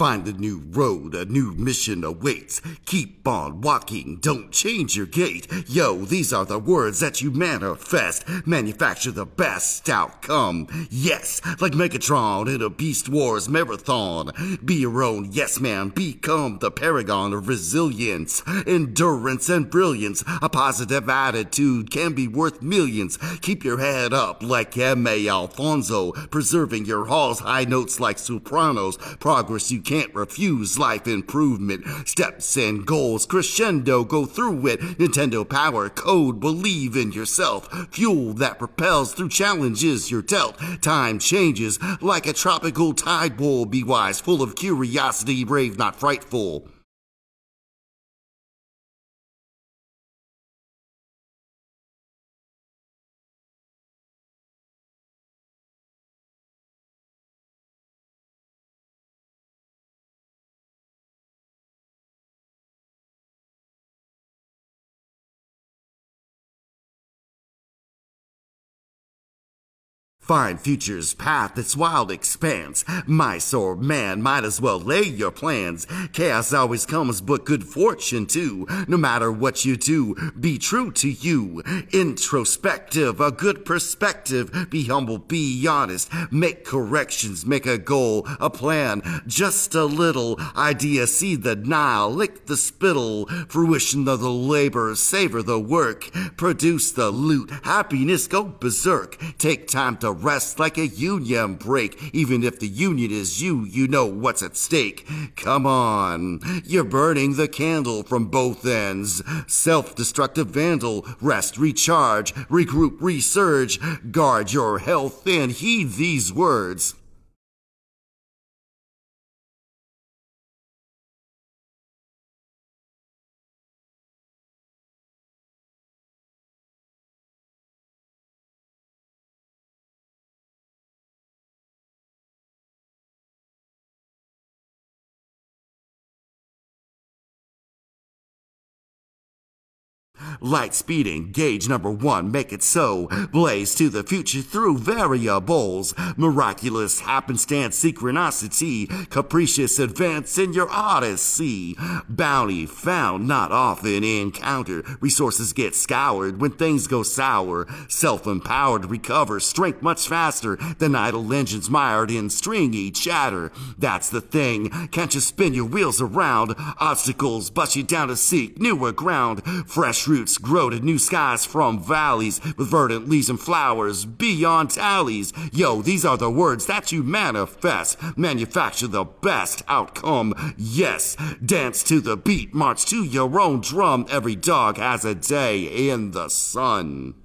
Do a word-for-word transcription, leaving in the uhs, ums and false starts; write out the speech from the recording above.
Find a new road, a new mission awaits. Keep on walking, don't change your gait. Yo, these are the words that you manifest. Manufacture the best outcome. Yes, like Megatron in a Beast Wars marathon. Be your own yes man, become the paragon of resilience, endurance, and brilliance. A positive attitude can be worth millions. Keep your head up like M A Alfonso, preserving your hall's high notes like sopranos. Progress you can't refuse, life improvement, steps and goals, crescendo, go through it. Nintendo power code, believe in yourself. Fuel that propels through challenges you're dealt. Time changes like a tropical tide pool. Be wise, full of curiosity, brave, not frightful. Find future's path, its wild expanse. Mice or man, might as well lay your plans. Chaos always comes, but good fortune too. No matter what you do, be true to you. Introspective, a good perspective. Be humble, be honest. Make corrections, make a goal, a plan. Just a little idea, see the Nile, lick the spittle. Fruition of the labor, savor the work. Produce the loot, happiness, go berserk. Take time to rest like a union break. Even if the union is you, you know what's at stake. Come on, you're burning the candle from both ends. Self-destructive vandal, rest, recharge, regroup, resurge. Guard your health and heed these words. Light speed engage number one, make it so. Blaze to the future through variables. Miraculous happenstance, synchronicity. Capricious advance in your odyssey. Bounty found, not often encountered. Resources get scoured when things go sour. Self-empowered, recover strength much faster than idle engines mired in stringy chatter. That's the thing, can't you spin your wheels around? Obstacles bust you down to seek newer ground. Fresh roots grow to new skies from valleys with verdant leaves and flowers beyond tallies. Yo, these are the words that you manifest. Manufacture the best outcome. Yes, dance to the beat, march to your own drum. Every dog has a day in the sun.